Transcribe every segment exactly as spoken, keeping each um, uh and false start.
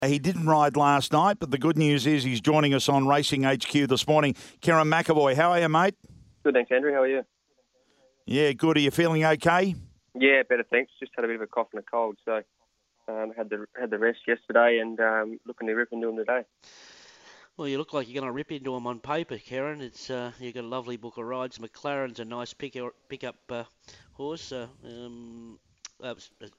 He didn't ride last night, but the good news is he's joining us on Racing H Q this morning. Kieran McAvoy, how are you, mate? Good, thanks, Andrew. How are you? Yeah, good. Are you feeling okay? Yeah, better, thanks. Just had a bit of a cough and a cold, so um, had the had the rest yesterday and um, looking to rip into them today. Well, you look like you're going to rip into them on paper, Karen. It's uh, you've got a lovely book of rides. McLaren's a nice pick pickup uh, horse. Uh, um, uh,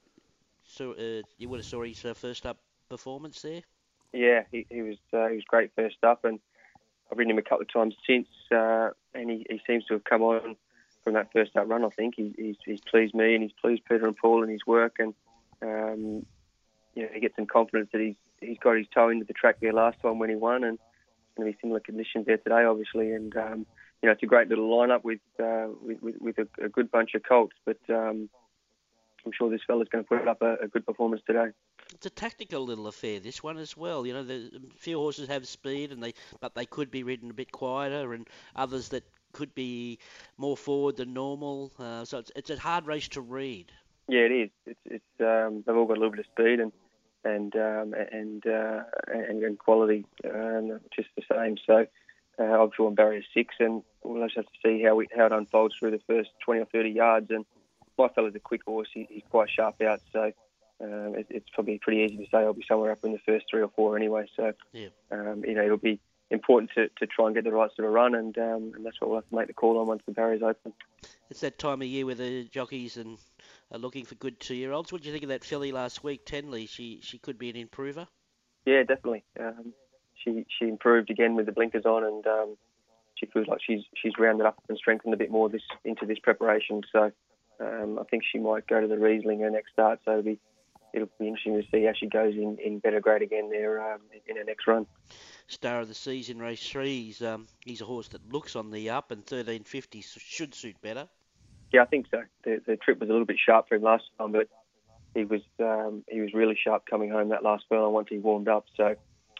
so uh, you would have saw his uh, first up performance there. Yeah, he, he was uh, he was great first up, and I've ridden him a couple of times since, uh, and he, he seems to have come on from that first up run. I think he, he's he's pleased me, and he's pleased Peter and Paul in his work, and um, you know, he gets some confidence that he's he's got his toe into the track there last time when he won, and it's going to be similar conditions there today, obviously. And um, you know, it's a great little lineup with uh, with, with, with a, a good bunch of colts, but um, I'm sure this fella's going to put up a, a good performance today. It's a tactical little affair, this one as well. You know, the a few horses have speed, and they but they could be ridden a bit quieter, and others that could be more forward than normal. Uh, so it's it's a hard race to read. Yeah, it is. It's it's um, they've all got a little bit of speed and and um, and, uh, and and quality, um, just the same. So uh, I've drawn barrier six, and we'll just have to see how we, how it unfolds through the first twenty or thirty yards. And my fella's a quick horse; he, he's quite sharp out, so. Um, it, it's probably pretty easy to say I'll be somewhere up in the first three or four anyway. So, yeah. um, you know, it'll be important to, to try and get the right sort of run, and um, and that's what we'll have to make the call on once the barrier's open. It's that time of year where the jockeys and are looking for good two-year-olds. What do you think of that filly last week, Tenley? She she could be an improver. Yeah, definitely. Um, she she improved again with the blinkers on, and um, she feels like she's she's rounded up and strengthened a bit more this into this preparation. So um, I think she might go to the Riesling her next start. So it'll be it'll be interesting to see how she goes in, in better grade again there um, in her next run. Star of the season, race three. He's, um, he's a horse that looks on the up, and thirteen fifty should suit better. Yeah, I think so. The, the trip was a little bit sharp for him last time, but he was um, he was really sharp coming home that last furlong once he warmed up. So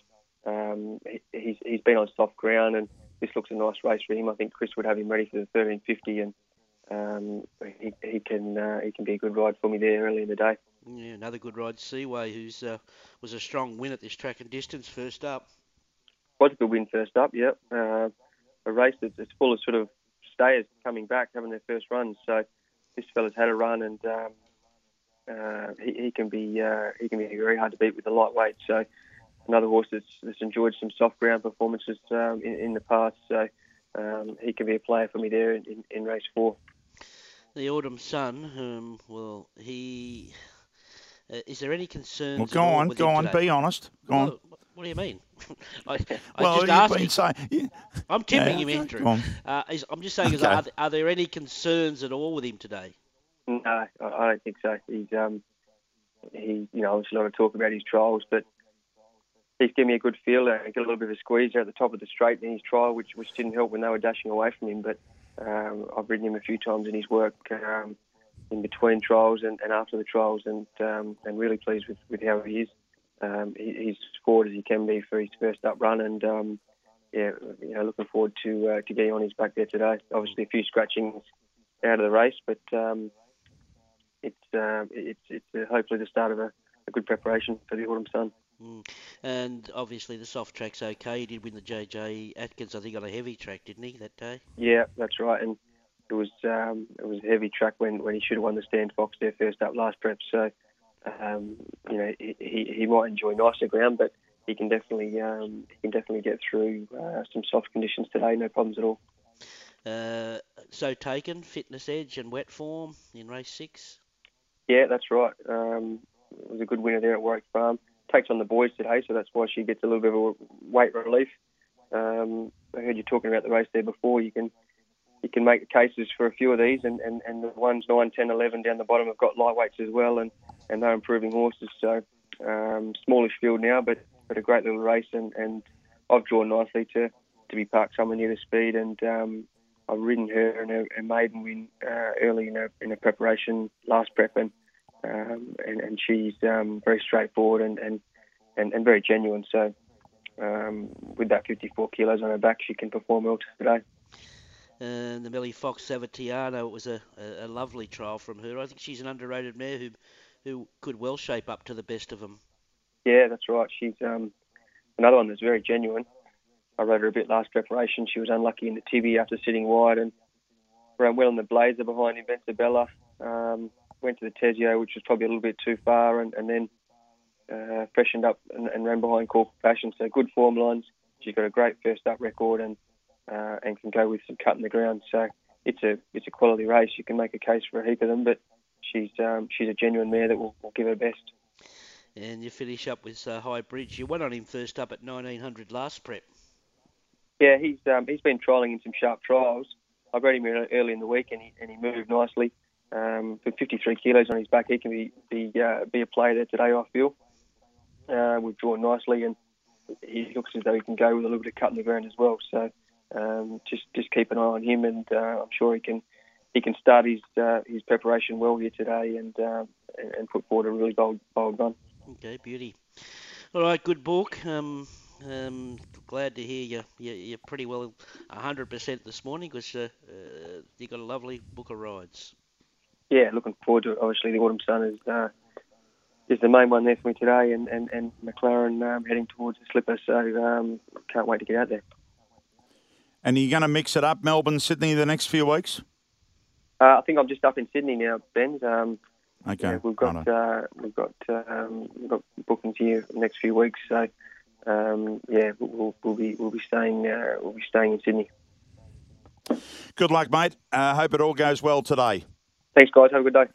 um, he, he's he's been on soft ground, and this looks a nice race for him. I think Chris would have him ready for the thirteen fifty, and um, he he can uh, he can be a good ride for me there early in the day. Yeah, another good ride, Seaway, who's uh, was a strong win at this track and distance first up. Was a good win first up, yeah. Uh, a race that's, that's full of sort of stayers coming back, having their first runs. So this fella's had a run, and um, uh, he, he can be uh, he can be very hard to beat with the lightweight. So another horse that's, that's enjoyed some soft ground performances um, in, in the past. So um, he can be a player for me there in, in, in race four. The Autumn Sun, um, well, he... Uh, is there any concerns Well, go at all on, with go him on, today? be honest. Go on. Well, what do you mean? I, I well, just you've asked been him. saying, yeah. I'm tipping yeah, him, Andrew. Go on. Uh, is, I'm just saying, is, Okay. are, are there any concerns at all with him today? No, I I don't think so. He's um, he, you know, there's a lot of talk about his trials, but he's given me a good feel. I got a little bit of a squeeze there at the top of the straight in his trial, which which didn't help when they were dashing away from him. But um, I've ridden him a few times in his work um, in between trials and, and after the trials, and um, and really pleased with, with how he is. Um, he, he's forward as he can be for his first up run, and um, yeah, you know, looking forward to uh, to getting on his back there today. Obviously, a few scratchings out of the race, but um, it's uh, it's it's uh, hopefully the start of a, a good preparation for the Autumn Sun. Mm. And obviously the soft track's okay. He did win the J J Atkins, I think, on a heavy track, didn't he, that day? Yeah, that's right. And it was um, it was a heavy track when, when he should have won the Stand Fox there first up last prep. So um, you know he, he he might enjoy nicer ground, but he can definitely um, he can definitely get through uh, some soft conditions today. No problems at all. Uh, so taken, fitness edge and wet form in race six. Yeah, that's right. Um, it was a good winner there at Warwick Farm. Takes on the boys today, so that's why she gets a little bit of a weight relief. Um, I heard you talking about the race there before. You can you can make the cases for a few of these, and, and, and the ones nine, ten, eleven down the bottom have got lightweights as well, and, and they're improving horses. So um, smallish field now, but, but a great little race, and, and I've drawn nicely to, to be parked somewhere near the speed, and um, I've ridden her in a, a maiden win uh, early in a, in a preparation last prep, and um, and, and she's um, very straightforward and, and, and, and very genuine. So um, with that fifty-four kilos on her back, she can perform well today. And the Millie Fox Savatiano, it was a, a, a lovely trial from her. I think she's an underrated mare who who could well shape up to the best of them. Yeah, that's right. She's um, another one that's very genuine. I rode her a bit last preparation. She was unlucky in the Tibby after sitting wide and ran well in the Blazer behind Invincibella. Um, went to the Tezio, which was probably a little bit too far, and, and then uh, freshened up and, and ran behind Corporal Passion. So good form lines. She's got a great first up record and uh, and can go with some cut in the ground. So it's a it's a quality race. You can make a case for a heap of them, but she's um, she's a genuine mare that will, will give her best. And you finish up with uh, High Bridge. You went on him first up at nineteen hundred last prep. Yeah, he's um, he's been trialling in some sharp trials. I bred him early in the week and he and he moved nicely. Um, with fifty-three kilos on his back, he can be be uh, be a player there today, I feel. Uh, we've drawn nicely and he looks as though he can go with a little bit of cut in the ground as well. So um, just just keep an eye on him, and uh, I'm sure he can he can start his uh, his preparation well here today and uh, and put forward a really bold bold run. Okay, beauty. All right, good book. Um, um, glad to hear you. you you're pretty well one hundred percent this morning because uh, uh, you got a lovely book of rides. Yeah, looking forward to it. Obviously, the Autumn Sun is uh, is the main one there for me today, and and and McLaren um, heading towards the Slipper. So um, can't wait to get out there. And are you going to mix it up, Melbourne, Sydney, the next few weeks? Uh, I think I'm just up in Sydney now, Ben. Um, okay, yeah, we've got uh, we've got um, we've got bookings here the next few weeks. So um, yeah, we'll, we'll be we'll be staying uh, we'll be staying in Sydney. Good luck, mate. I uh, hope it all goes well today. Thanks, guys. Have a good day.